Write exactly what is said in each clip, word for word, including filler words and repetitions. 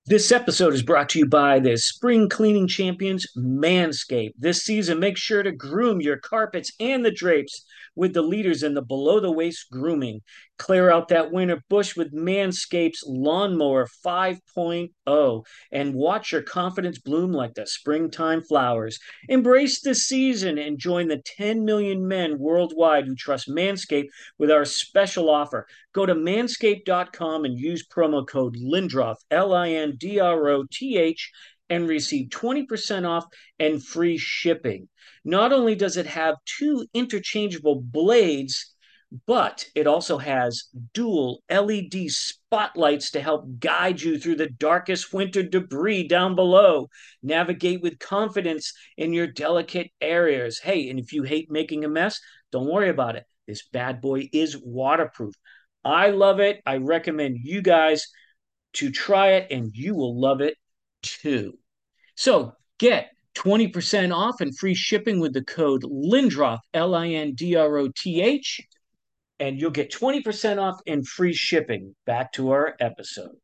This episode is brought to you by the spring cleaning champions, Manscaped. This season, make sure to groom your carpets and the drapes with the leaders in the below the waist grooming. Clear out that winter bush with Manscaped's Lawnmower 5.0 and watch your confidence bloom like the springtime flowers. Embrace the season and join the ten million men worldwide who trust Manscaped with our special offer. Go to manscaped dot com and use promo code Lindroth, L I N D R O T H, and receive twenty percent off and free shipping. Not only does it have two interchangeable blades, but it also has dual L E D spotlights to help guide you through the darkest winter debris down below. Navigate with confidence in your delicate areas. Hey, and if you hate making a mess, don't worry about it. This bad boy is waterproof. I love it. I recommend you guys to try it, and you will love it too. So get twenty percent off and free shipping with the code Lindroth, L I N D R O T H, and you'll get twenty percent off and free shipping. Back to our episode.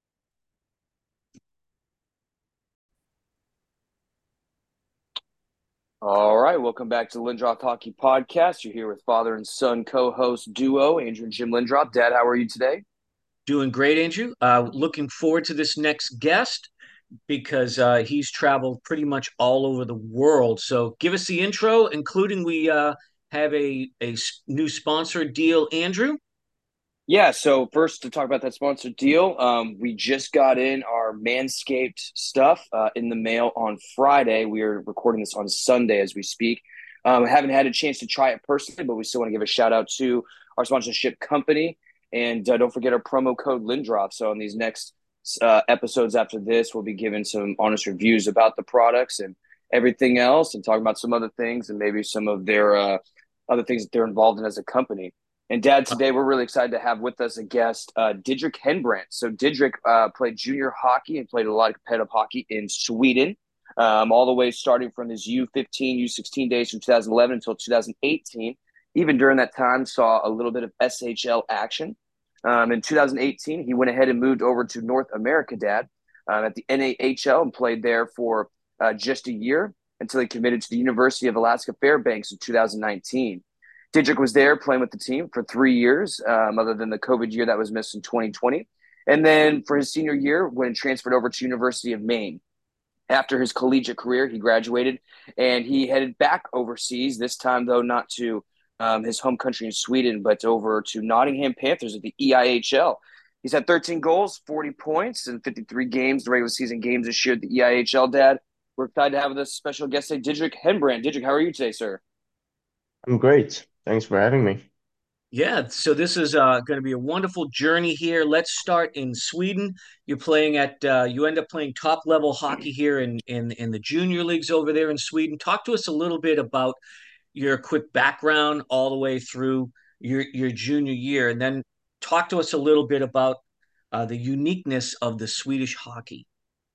All right, welcome back to the Lindroth Hockey Podcast. You're here with father and son co-host duo Andrew and Jim Lindroth. Dad, how are you today? Doing great, Andrew. Uh, looking forward to this next guest because uh, he's traveled pretty much all over the world. So give us the intro, including we uh, have a, a new sponsor deal, Andrew. Yeah, so first to talk about that sponsored deal, um, we just got in our Manscaped stuff uh, in the mail on Friday. We are recording this on Sunday as we speak. Um, I haven't had a chance to try it personally, but we still want to give a shout out to our sponsorship company. And uh, don't forget our promo code Lindroth. So in these next uh, episodes after this, we'll be giving some honest reviews about the products and everything else and talking about some other things and maybe some of their uh, other things that they're involved in as a company. And Dad, today we're really excited to have with us a guest, uh, Didrik Henbrandt. So Didrik uh, played junior hockey and played a lot of competitive hockey in Sweden, um, all the way starting from his U fifteen, U sixteen days from two thousand eleven until two thousand eighteen. Even during that time, saw a little bit of S H L action. Um, in two thousand eighteen, he went ahead and moved over to North America, Dad, um, at the N A H L and played there for uh, just a year until he committed to the University of Alaska Fairbanks in two thousand nineteen. Didrik was there playing with the team for three years, um, other than the COVID year that was missed in twenty twenty. And then for his senior year, when transferred over to University of Maine. After his collegiate career, he graduated and he headed back overseas, this time, though, not to um, his home country in Sweden, but over to Nottingham Panthers at the E I H L. He's had thirteen goals, forty points, and fifty-three games, the regular season games this year at the E I H L, Dad. We're excited to have with us special guest today, Didrik Henbrandt. Didrik, how are you today, sir? I'm great. Thanks for having me. Yeah, so this is uh, going to be a wonderful journey here. Let's start in Sweden. You're playing at uh, you end up playing top level hockey here in in in the junior leagues over there in Sweden. Talk to us a little bit about your quick background all the way through your your junior year, and then talk to us a little bit about uh, the uniqueness of the Swedish hockey.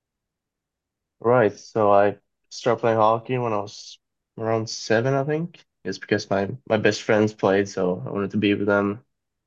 Right. So I started playing hockey when I was around seven, I think. It's because my my best friends played, so I wanted to be with them.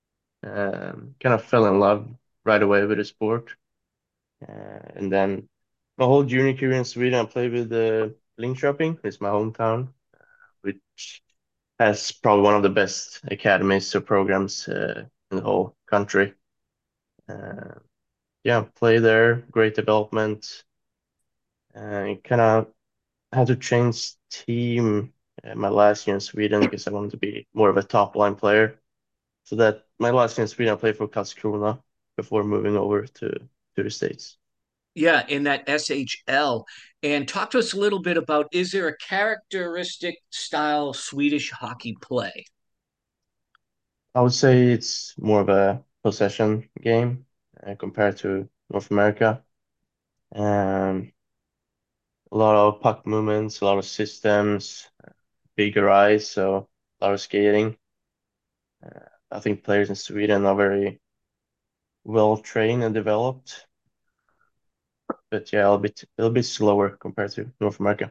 Um, kind of fell in love right away with the sport. Uh, and then my whole junior career in Sweden, I played with uh, Linköping. It's my hometown, which has probably one of the best academies or programs uh, in the whole country. Uh, yeah, play there, great development. Uh, kind of had to change team uh, my last year in Sweden because I wanted to be more of a top line player. So that my last year in Sweden, I played for Karlskrona before moving over to to the States. Yeah, in that S H L. And talk to us a little bit about, is there a characteristic style Swedish hockey play? I would say it's more of a possession game uh, compared to North America. Um, a lot of puck movements, a lot of systems, bigger eyes, so a lot of skating. Uh, I think players in Sweden are very well trained and developed, but yeah, a little bit a little bit slower compared to North America.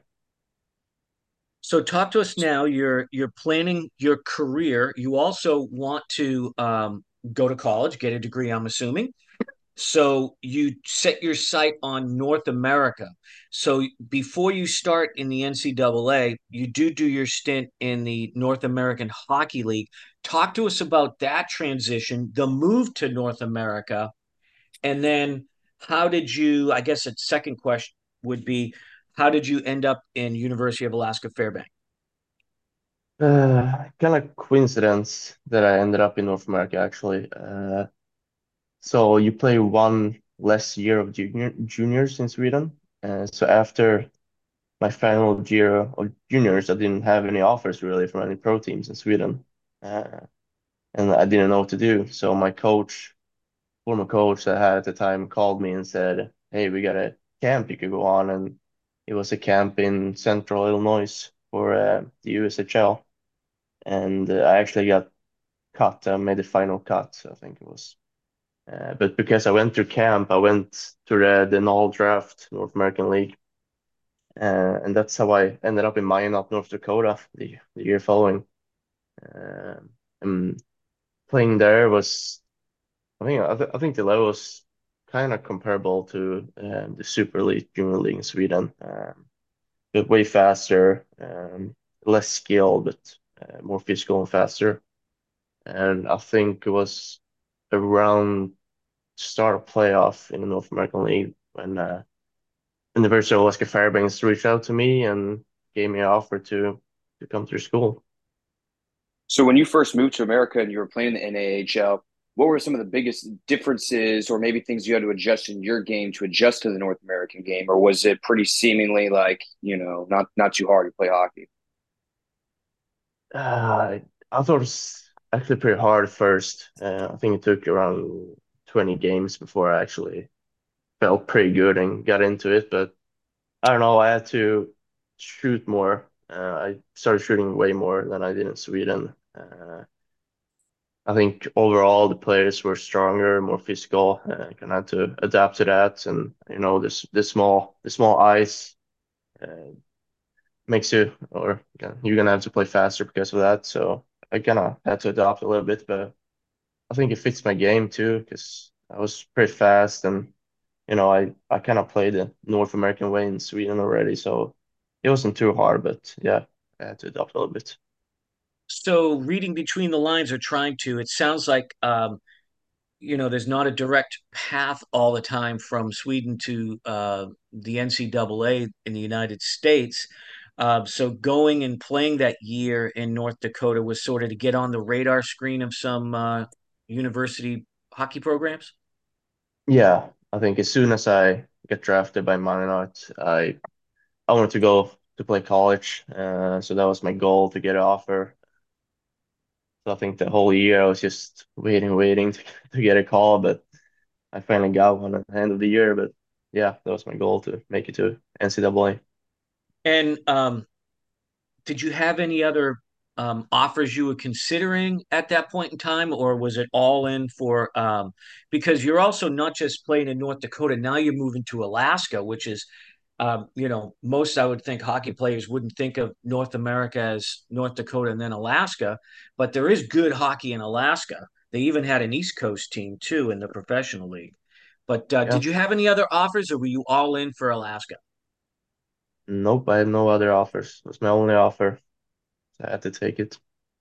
So talk to us now. You're you're planning your career. You also want to um, go to college, get a degree, I'm assuming. So you set your sight on North America. So before you start in the N C double A, you do do your stint in the North American Hockey League. Talk to us about that transition, the move to North America, and then how did you, I guess a second question would be, how did you end up in University of Alaska Fairbanks? Uh, kind of coincidence that I ended up in North America actually. Uh, so you play one less year of junior juniors in Sweden. Uh, so after my final year of juniors, I didn't have any offers really from any pro teams in Sweden, uh, and I didn't know what to do. So my coach, former coach that I had at the time, called me and said, "Hey, we got a camp you could go on," and it was a camp in Central Illinois for uh, the U S H L, and uh, I actually got cut. I made the final cut, I think it was. Uh, but because I went to camp, I went to the the N H L draft, North American League. Uh, and that's how I ended up in Minot, North Dakota, the, the year following. Uh, and playing there was, I think, I, th I think the level was kind of comparable to um, the Super League, Junior League in Sweden, um, but way faster, um, less skilled, but uh, more physical and faster. And I think it was around start of playoff in the North American League when uh, University of Alaska Fairbanks reached out to me and gave me an offer to to come to school. So when you first moved to America and you were playing the N A H L, what were some of the biggest differences or maybe things you had to adjust in your game to adjust to the North American game? Or was it pretty seemingly like, you know, not not too hard to play hockey? Uh, I thought it was actually pretty hard at first. Uh, I think it took around twenty games before I actually felt pretty good and got into it. But I don't know, I had to shoot more. Uh, I started shooting way more than I did in Sweden. Uh, I think overall the players were stronger, more physical, uh, kind of had to adapt to that. And you know, this this small the small ice uh, makes you, or yeah, you're gonna have to play faster because of that. So I kind of had to adapt a little bit, but I think it fits my game too because I was pretty fast and you know I I kind of played the North American way in Sweden already, so it wasn't too hard. But yeah, I had to adapt a little bit. So reading between the lines or trying to, it sounds like um, you know, there's not a direct path all the time from Sweden to uh, the N C double A in the United States. Uh, so going and playing that year in North Dakota was sort of to get on the radar screen of some uh, university hockey programs. Yeah, I think as soon as I got drafted by Minot, I I wanted to go to play college, uh, so that was my goal to get an offer. So I think the whole year I was just waiting, waiting to, to get a call, but I finally got one at the end of the year. But yeah, that was my goal to make it to N C double A. And um, did you have any other um, offers you were considering at that point in time, or was it all in for? Um, because you're also not just playing in North Dakota. Now you're moving to Alaska, which is, um, you know, most I would think hockey players wouldn't think of North America as North Dakota and then Alaska, but there is good hockey in Alaska. They even had an East Coast team too in the professional league. But uh, Yeah. did you have any other offers, or were you all in for Alaska? Nope, I had no other offers. It was my only offer. So I had to take it.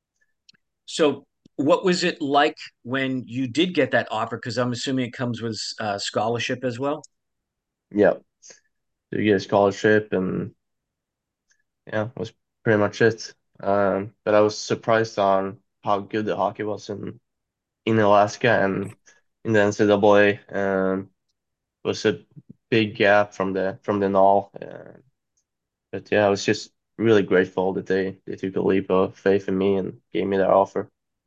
So, what was it like when you did get that offer? Because I'm assuming it comes with uh, scholarship as well. Yeah. So you get a scholarship and yeah, that was pretty much it. Um, but I was surprised on how good the hockey was in in Alaska and in the N C double A. Um, it was a big gap from the from the N H L. Uh, but yeah, I was just really grateful that they they took a leap of faith in me and gave me that offer.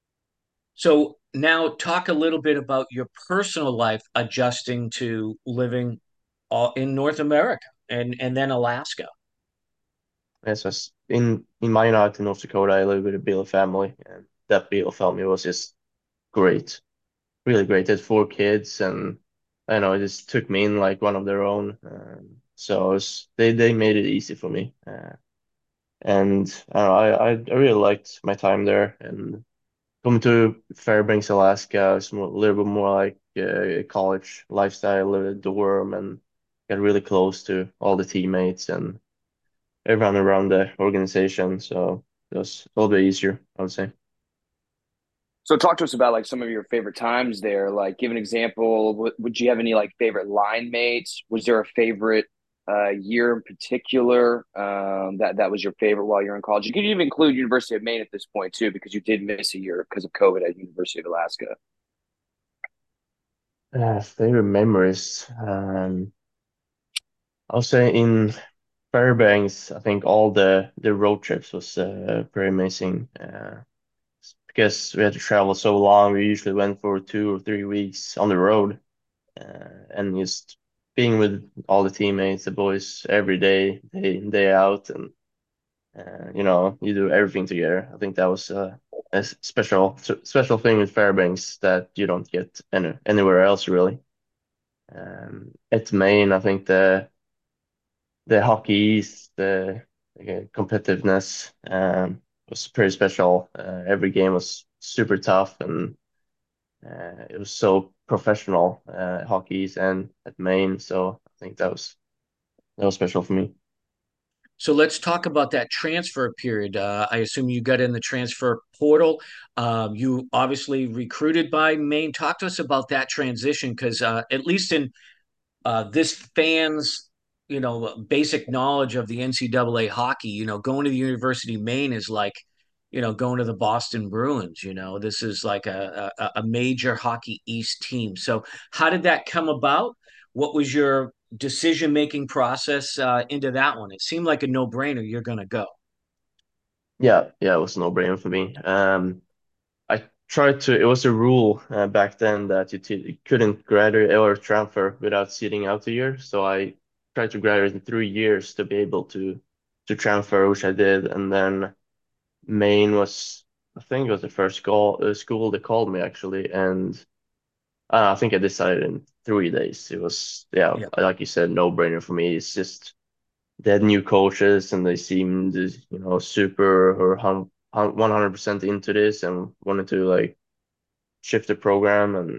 So now talk a little bit about your personal life adjusting to living all in North America and and then Alaska. Yes, I s- in in Minot in North Dakota, I live with a Beale family, and that Beale family was just great, really great. They had four kids, and I know it just took me in like one of their own. Um, so it was, they they made it easy for me, uh, and I, don't know, I I I really liked my time there. And coming to Fairbanks, Alaska, it's more, a little bit more like uh, college lifestyle, uh, dorm, and got really close to all the teammates and everyone around the organization. So it was a little bit easier, I would say. So talk to us about like some of your favorite times there. Like, give an example. W- would you have any like favorite line mates? Was there a favorite uh, year in particular um, that that was your favorite while you're in college? You could even include University of Maine at this point too, because you did miss a year because of COVID at University of Alaska. Uh, favorite memories. Um, I'll say in Fairbanks, I think all the the road trips was uh, pretty amazing. Uh, because we had to travel so long, we usually went for two or three weeks on the road, uh, and just being with all the teammates, the boys, every day, day in, day out, and uh, you know, you do everything together. I think that was uh, a s- special special thing with Fairbanks that you don't get any, anywhere else really. Um, at Maine, I think the the hockey east, the, the competitiveness um, was pretty special. Uh, every game was super tough, and uh, it was so professional, uh, hockey east and at Maine. So I think that was that was special for me. So let's talk about that transfer period. Uh, I assume you got in the transfer portal. Um, you obviously recruited by Maine. Talk to us about that transition, because uh, at least in uh, this fans, you know, basic knowledge of the N C double A hockey, you know, going to the University of Maine is like, you know, going to the Boston Bruins. You know, this is like a, a, a major Hockey East team. So, how did that come about? What was your decision making process uh, into that one? It seemed like a no brainer. You're going to go. Yeah, yeah, it was a no-brainer for me. Um, I tried to. It was a rule uh, back then that you, t you couldn't graduate or transfer without sitting out a year. So I tried to graduate in three years to be able to to transfer, which I did. And then Maine was, I think, it was the first call, uh, school that called me actually, and uh, I think I decided in three days. It was, yeah, Yeah. like you said, no-brainer for me. It's just they had new coaches and they seemed, you know, super or hun hun one hundred percent into this and wanted to like shift the program. And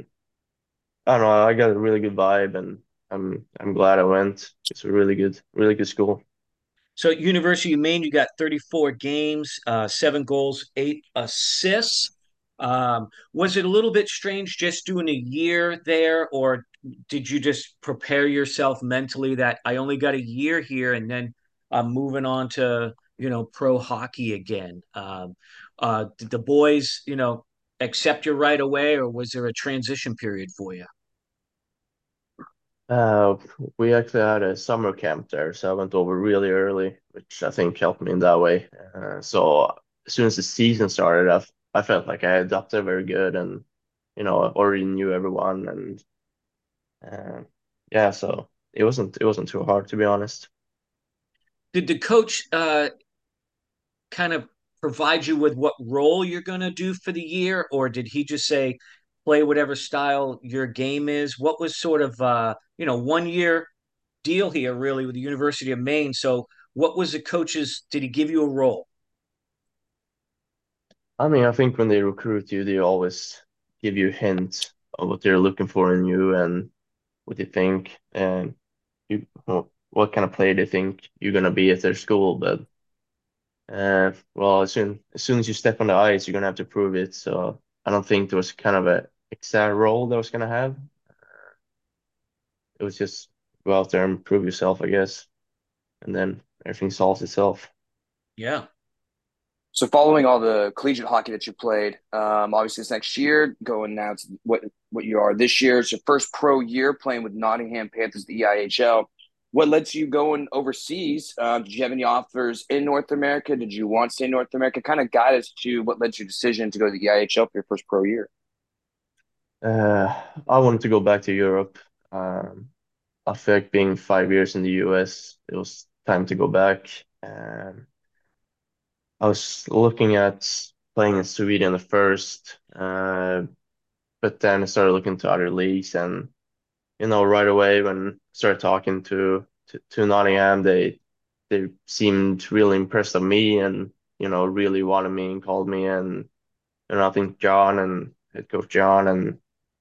I don't know, I got a really good vibe, and I'm I'm glad I went. It's a really good, really good school. So at University of Maine, you got thirty-four games, uh, seven goals, eight assists. Um, was it a little bit strange just doing a year there, or did you just prepare yourself mentally that I only got a year here and then I'm moving on to, you know, pro hockey again? Um, uh, did the boys, you know, accept you right away, or was there a transition period for you? Uh, we actually had a summer camp there, so I went over really early, which I think helped me in that way. Uh, so as soon as the season started, I, f- I felt like I adapted very good, and you know, I already knew everyone, and uh, yeah, so it wasn't it wasn't too hard to be honest. Did the coach uh, kind of provide you with what role you're going to do for the year, or did he just say play whatever style your game is? What was sort of uh, you know one year deal here really with the University of Maine? So what was the coach's? Did he give you a role? I mean, I think when they recruit you, they always give you hints of what they're looking for in you and what they think, and you what what kind of player they think you're gonna be at their school. But uh, well, as soon as soon as you step on the ice, you're gonna have to prove it. So I don't think there was kind of a exact role that I was gonna have. It was just go out there and prove yourself, I guess, and then everything solves itself. Yeah. So, following all the collegiate hockey that you played, um, obviously this next year, going now to what what you are this year. It's your first pro year playing with Nottingham Panthers, the E I H L. What led to you going overseas? Um, did you have any offers in North America? Did you want to stay in North America? Kind of guide us to what led to your decision to go to the E I H L for your first pro year. Uh, I wanted to go back to Europe. Um, I feel like being five years in the U S, it was time to go back. Um, I was looking at playing in Sweden at first, uh, but then I started looking to other leagues, and you know, right away when I started talking to to, to Nottingham, they they seemed really impressed with me, and you know, really wanted me and called me, and you know, I think John and head coach John and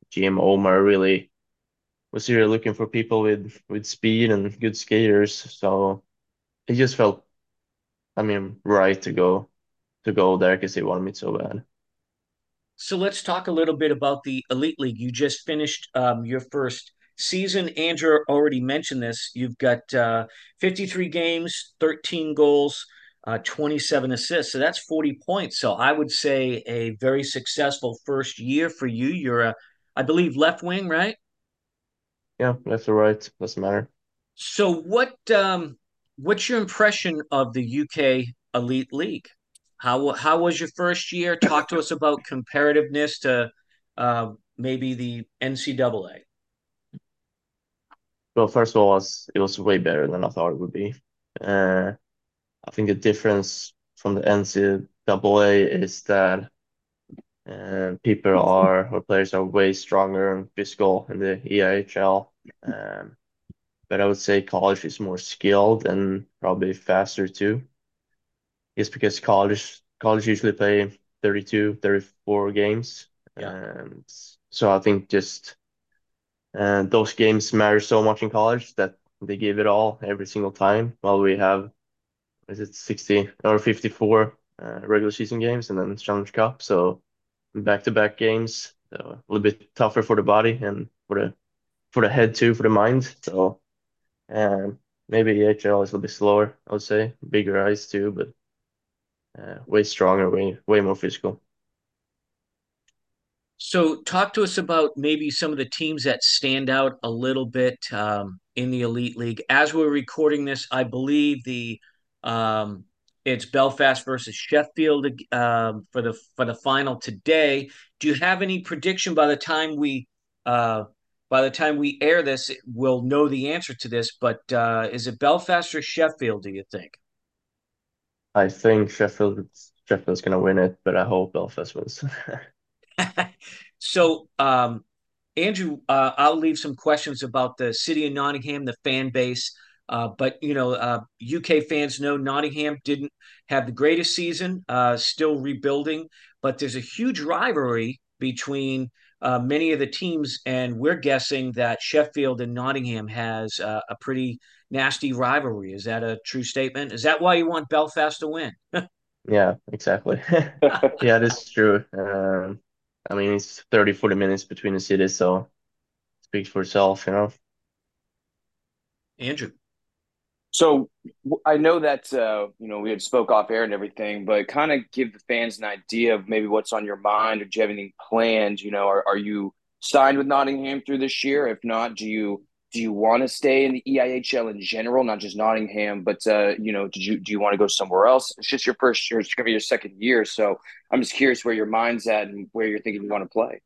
G M Omar really was really looking for people with with speed and good skaters. So it just felt, I mean, right to go to go there because they wanted me so bad. So let's talk a little bit about the Elite League. You just finished um, your first season. Andrew already mentioned this. You've got uh, fifty-three games, thirteen goals, uh, twenty-seven assists. So that's forty points. So I would say a very successful first year for you. You're a, I believe, left wing, right? Yeah, left or right, doesn't matter. So what um, what's your impression of the U K Elite League? How how was your first year? Talk to us about comparativeness to uh, maybe the N C double A. Well, first of all, it was, it was way better than I thought it would be. Uh, I think the difference from the N C double A is that uh, people are, or players are way stronger and physical in the E I H L. Um, but I would say college is more skilled and probably faster too. Just because college college usually play thirty-two, thirty-four games. Yeah. And so I think just uh, those games matter so much in college that they give it all every single time. While we have, is it sixty or fifty-four uh, regular season games and then Challenge Cup. So back-to-back games, so a little bit tougher for the body and for the for the head too, for the mind. So um, maybe E H L is a little bit slower, I would say. Bigger ice too, but uh, way stronger, way way more physical. So talk to us about maybe some of the teams that stand out a little bit um, in the Elite League. As we're recording this, I believe the um, it's Belfast versus Sheffield um, for the for the final today. Do you have any prediction by the time we uh, by the time we air this, we'll know the answer to this, but uh, is it Belfast or Sheffield, do you think? I think Sheffield Sheffield's gonna win it, but I hope Belfast wins. So, um, Andrew, uh, I'll leave some questions about the city of Nottingham, the fan base. Uh, but you know, uh, U K fans know Nottingham didn't have the greatest season, uh, still rebuilding. But there's a huge rivalry between uh, many of the teams, and we're guessing that Sheffield and Nottingham has uh, a pretty nasty rivalry. Is that a true statement? Is that why you want Belfast to win? Yeah, exactly. Yeah, that's true. Um, I mean, it's thirty, forty minutes between the cities, so speaks for itself, you know. Andrew. So I know that uh, you know we had spoke off air and everything, but kind of give the fans an idea of maybe what's on your mind, or do you have anything planned? You know, are, are you signed with Nottingham through this year? If not, do you do you want to stay in the E I H L in general, not just Nottingham, but uh, you know, did you do you want to go somewhere else? It's just your first year; it's going to be your second year, so I'm just curious where your mind's at and where you're thinking you want to play.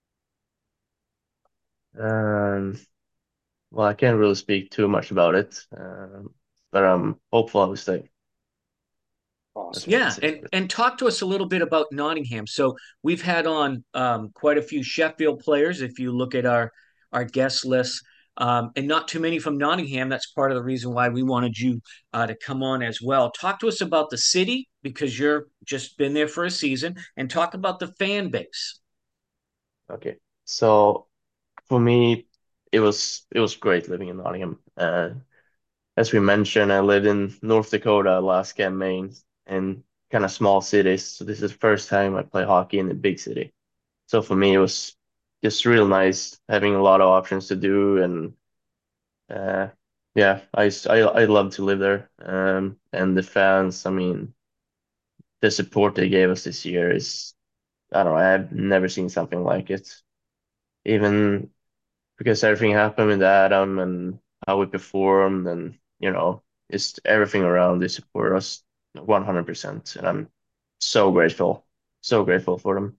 Um, well, I can't really speak too much about it, um, but I'm hopeful I will stay. That's Awesome. what I can Yeah, say and about it. and talk to us a little bit about Nottingham. So we've had on um, quite a few Sheffield players. If you look at our our guest list, um, and not too many from Nottingham. That's part of the reason why we wanted you uh, to come on as well. Talk to us about the city because you're just been there for a season, and talk about the fan base. Okay, so for me, it was it was great living in Nottingham. Uh, as we mentioned, I lived in North Dakota, Alaska, and Maine, in kind of small cities. So this is the first time I play hockey in a big city. So for me, it was just real nice having a lot of options to do, and uh, yeah, I s- I I love to live there. Um, and the fans, I mean, the support they gave us this year is, I don't know, I've never seen something like it. Even because everything happened with Adam and how we performed, and you know, just everything around, they support us one hundred percent, and I'm so grateful, so grateful for them.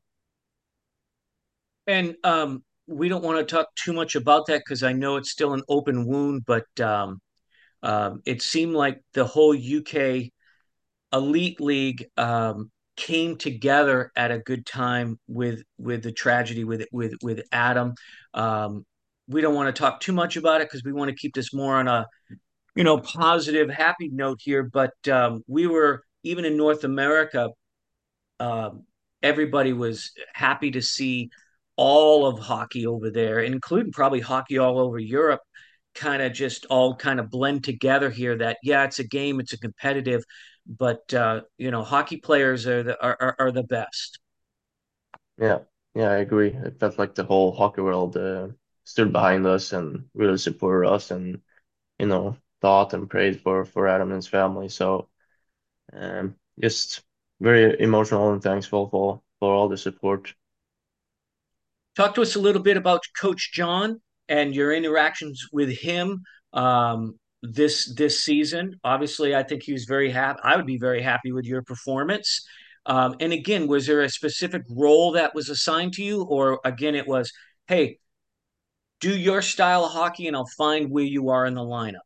And um, we don't want to talk too much about that because I know it's still an open wound. But um, um, it seemed like the whole U K elite league um, came together at a good time with with the tragedy with with with Adam. Um, we don't want to talk too much about it because we want to keep this more on a you know positive, happy note here. But um, we were even in North America, um, everybody was happy to see. all of hockey over there, including probably hockey all over Europe, kind of just all kind of blend together here. That yeah, it's a game, it's a competitive, but uh, you know, hockey players are the are, are, are the best. Yeah, yeah, I agree. It felt like the whole hockey world uh, stood behind us and really supported us, and you know, thought and prayed for for Adam and his family. So, um, just very emotional and thankful for for all the support. Talk to us a little bit about Coach John and your interactions with him um, this this season. Obviously, I think he was very happy. I would be very happy with your performance. Um, and again, was there a specific role that was assigned to you, or again, it was, hey, do your style of hockey, and I'll find where you are in the lineup.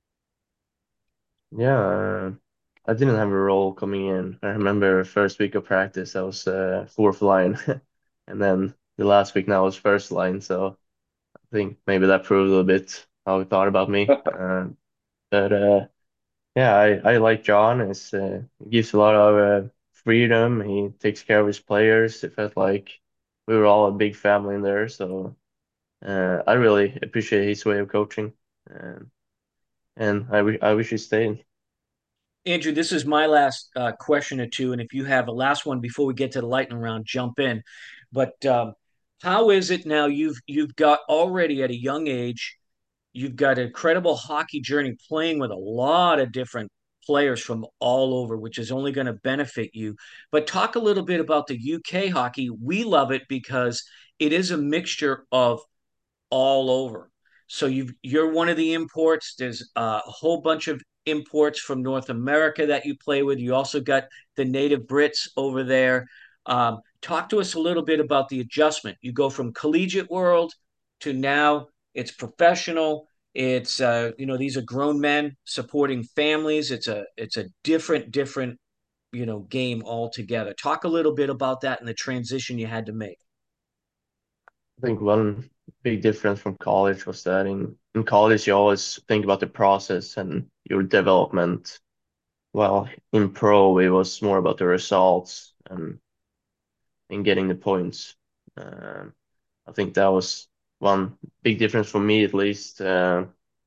Yeah, uh, I didn't have a role coming in. I remember first week of practice, I was uh, fourth line, and then the last week now was first line. So I think maybe that proved a little bit how he thought about me. Uh, but uh, yeah, I, I like John. It's uh, he gives a lot of uh, freedom. He takes care of his players. It felt like we were all a big family in there. So uh, I really appreciate his way of coaching, um, and I wish I wish he stayed. Andrew, this is my last uh, question or two, and if you have a last one before we get to the lightning round, jump in. But um, how is it now? You've you've got already at a young age, you've got an incredible hockey journey, playing with a lot of different players from all over, which is only going to benefit you. But talk a little bit about the U K hockey. We love it because it is a mixture of all over. So you you're one of the imports. There's a whole bunch of imports from North America that you play with. You also got the native Brits over there. Um, talk to us a little bit about the adjustment. You go from collegiate world to now it's professional. It's uh, you know, these are grown men supporting families. It's a it's a different different you know game altogether. Talk a little bit about that and the transition you had to make. I think one big difference from college was that in, in college you always think about the process and your development. While in pro it was more about the results and, and getting the points. Um, I think that was one big difference for me at least. Uh,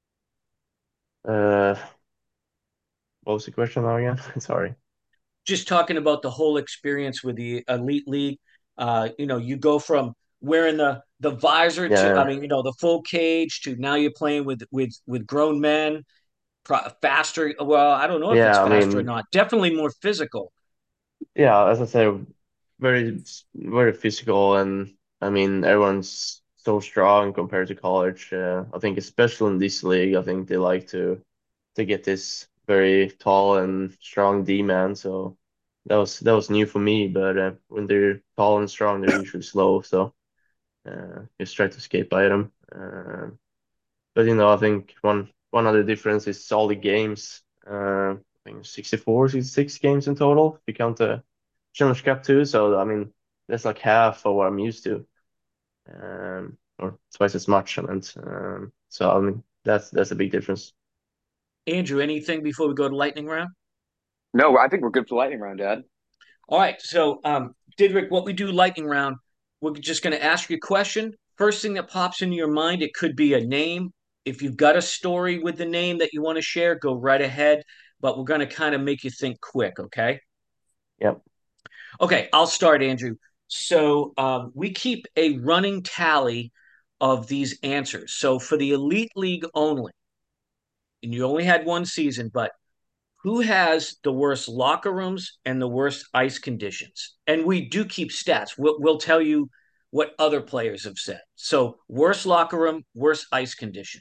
uh, what was the question now again? Sorry. Just talking about the whole experience with the elite league. Uh, you know, you go from wearing the the visor to, I Yeah, mean, you know, the full cage to now you're playing with with with grown men, pro- faster. Well, I don't know if it's yeah. I faster or mean, not. Definitely more physical. yeah. As I said, very very physical, and I mean everyone's so strong compared to college. Uh, I think especially in this league, I think they like to to get this very tall and strong D man. So that was that was new for me. But uh, when they're tall and strong, they're usually slow. So uh, just try to skate by them. Uh, but you know, I think one one other difference is all the games. Uh, I think sixty-four, sixty-six games in total if you count the Challenge Cup too. So I mean, that's like half of what I'm used to, um, or twice as much. I meant. Um, so I mean, that's that's a big difference. Andrew, anything before we go to lightning round? No, I think we're good for lightning round, Dad. All right. So, um, Didrik, what we do lightning round, we're just going to ask you a question. First thing that pops into your mind, it could be a name. If you've got a story with the name that you want to share, go right ahead. But we're going to kind of make you think quick, okay? Yep. Okay, I'll start, Andrew. So um, we keep a running tally of these answers. So for the Elite League only, and you only had one season, but who has the worst locker rooms and the worst ice conditions? And we do keep stats. We'll, we'll tell you what other players have said. So, worst locker room, worst ice condition.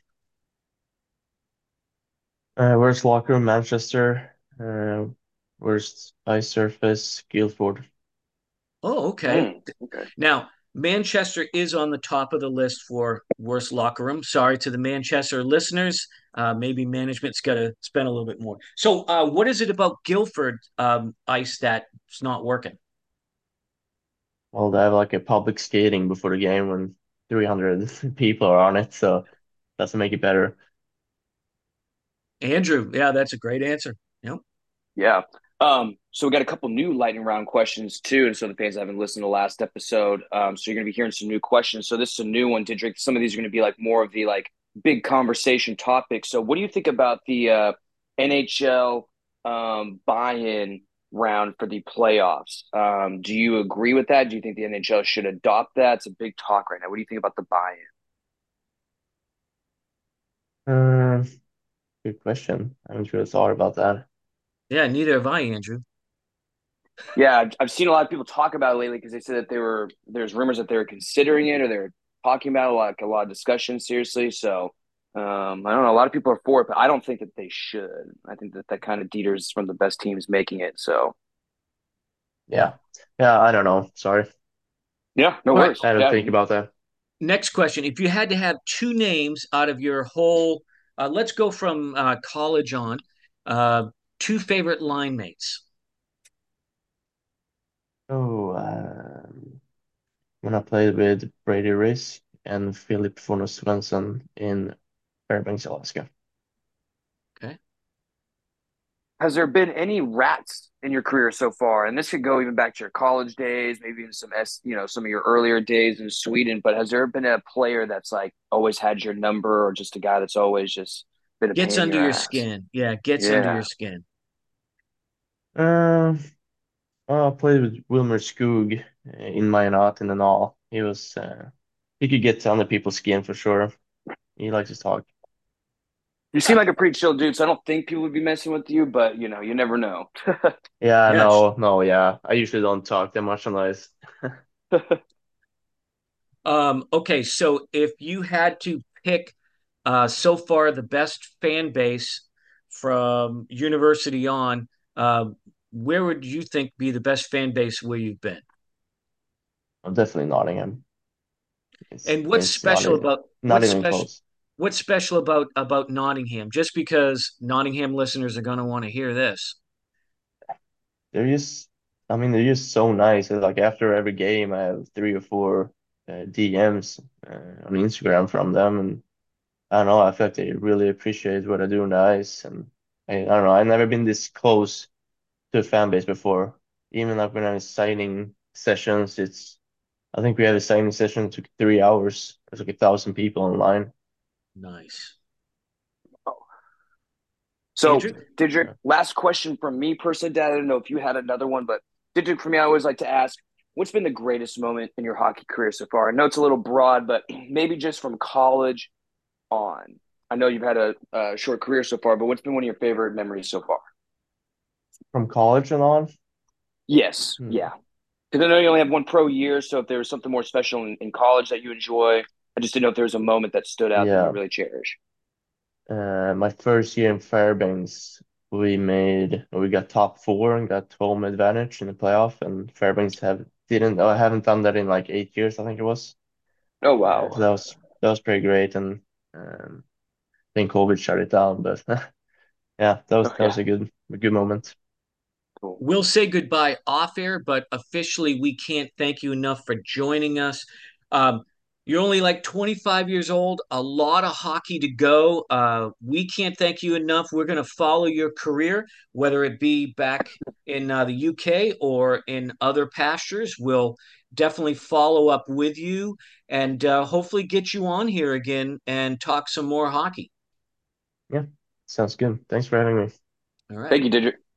Uh, where's locker room? Manchester. Uh, where's ice surface? Guildford. Oh, okay. Mm, okay. Now, Manchester is on the top of the list for worst locker room. Sorry to the Manchester listeners. Uh, maybe management's got to spend a little bit more. So, uh, what is it about Guildford um, ice that's not working? Well, they have like a public skating before the game when three hundred people are on it, so doesn't make it better. Andrew, yeah, that's a great answer. Yep. Yeah. Um, so we got a couple new lightning round questions too, and so the fans haven't listened to the last episode. Um, so you're gonna be hearing some new questions. So this is a new one, Didrik. Some of these are gonna be like more of the like big conversation topics. So what do you think about the uh, N H L um, buy-in round for the playoffs? Um, do you agree with that? Do you think the N H L should adopt that? It's a big talk right now. What do you think about the buy-in? Um, Good question. I haven't really thought about that. Yeah, neither have I, Andrew. Yeah, I've, I've seen a lot of people talk about it lately because they said that they were there's rumors that they were considering it or they're talking about it, like a lot of discussion seriously. So um, I don't know. A lot of people are for it, but I don't think that they should. I think that that kind of Dieter's one of the best teams making it. So Yeah. Yeah. Yeah, I don't know. Sorry. yeah, no All right. worries. I don't Yeah, think about that. Next question. If you had to have two names out of your whole, uh, let's go from uh, college on, uh, two favorite line mates. Oh, um, when I played with Brady Risk and Philip Forno Svensson in Fairbanks, Alaska. Okay. has there been any rats in your career so far? And this could go even back to your college days, maybe in some s you know some of your earlier days in Sweden. But has there been a player that's like always had your number, or just a guy that's always just been a Gets pain in under your your ass? skin. Yeah, gets under your Yeah. skin. Um, well, I played with Wilmer Skoog uh, in Minot in the Null. He was, uh, he could get under people's skin for sure. He likes to talk. You seem like a pretty chill dude, so I don't think people would be messing with you, but you know, you never know. Yeah, Yeah. no, no, yeah. I usually don't talk that much unless. Um, okay, so if you had to pick uh, so far the best fan base from university on, uh, where would you think be the best fan base where you've been? I'm definitely Nottingham. It's And what's it's not special e- about not what's even special close. what's special about about Nottingham? Just because Nottingham listeners are going to want to hear this. They're just, I mean, they're just so nice. Like after every game, I have three or four uh, D Ms uh, on Instagram from them, and I don't know. I feel like they really appreciate what I do on the ice, and I, I don't know. I've never been this close to a fan base before. Even like when I was signing sessions, it's I think we had a signing session that took three hours. There's like a thousand people online. Nice. So, Andrew? Didrik, Yeah. last question from me personally, Dad. I don't know if you had another one, but Didrik, for me, I always like to ask, what's been the greatest moment in your hockey career so far? I know it's a little broad, but maybe just from college on. I know you've had a, a short career so far, but what's been one of your favorite memories so far? From college and on. Yes, Hmm. yeah. Because I know you only have one pro year, so if there was something more special in, in college that you enjoy, I just didn't know if there was a moment that stood out that you Yeah. really cherish. Uh, my first year in Fairbanks, we made we got top four and got home advantage in the playoff, and Fairbanks have didn't I haven't done that in like eight years, I think it was. Oh, Uh, so wow. that was that was pretty great, and um, I think COVID shut it down, but yeah, that was Oh, that yeah. was a good a good moment. Cool. We'll say goodbye off air, but officially, we can't thank you enough for joining us. Um, you're only like twenty-five years old, a lot of hockey to go. Uh, we can't thank you enough. We're going to follow your career, whether it be back in uh, the U K or in other pastures. We'll definitely follow up with you and uh, hopefully get you on here again and talk some more hockey. Yeah, sounds good. Thanks for having me. All right. Thank you, Didrik.